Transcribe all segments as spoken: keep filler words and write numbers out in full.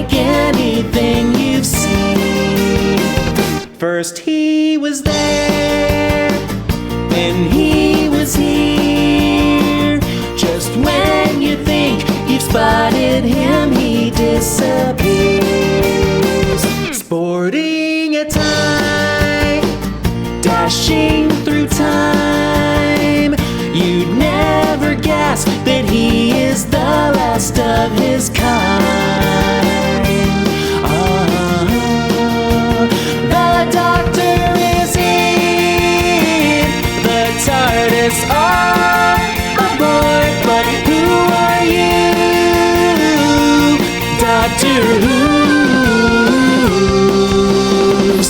like anything you've seen. First he was there, then he was here. Just when you think you've spotted him, he disappears. Sporting a tie, dashing through time, you'd never guess that he is the last of his kind. Ah, the Doctor is in the TARDIS all aboard, but who are you, Doctor Who's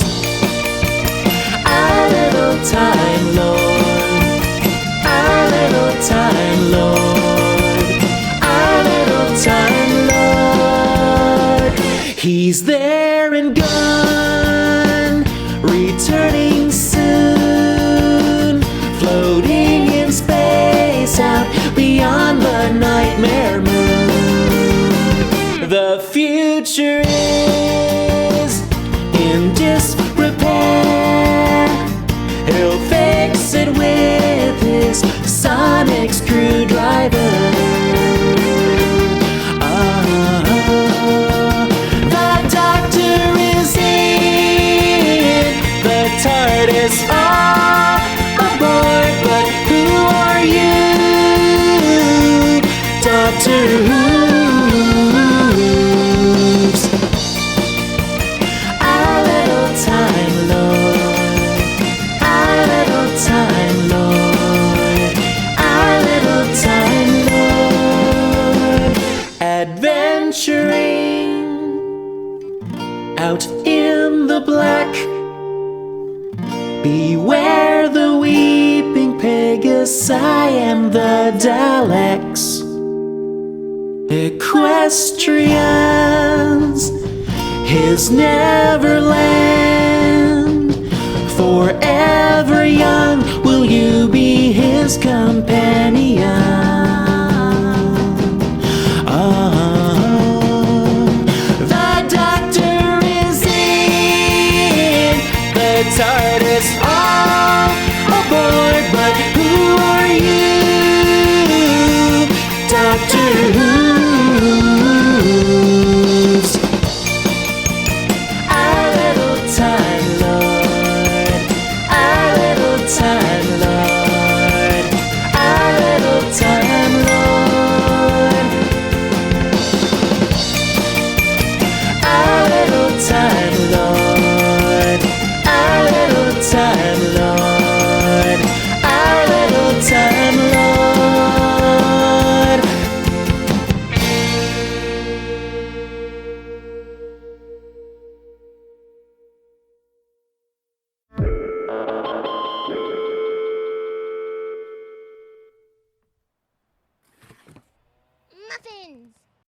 our little Time Lord, our little Time Lord, our little Time Lord. He's there and gone, returning soon, floating in space out beyond the nightmare moon. The future is in disrepair. He'll fix it with his sonic screwdriver. Ah, the Doctor is in the TARDIS all aboard, but who are you, Doctor Who's our little Time Lord, our little Time Lord, our little Time Lord. Adventuring out in the black, beware the weeping Pegasus, I am the Daleks. Equestrians, his Neverland. Forever young will you be his companion. Oh, the Doctor is in the TARDIS all aboard, but who are you, Doctor Who?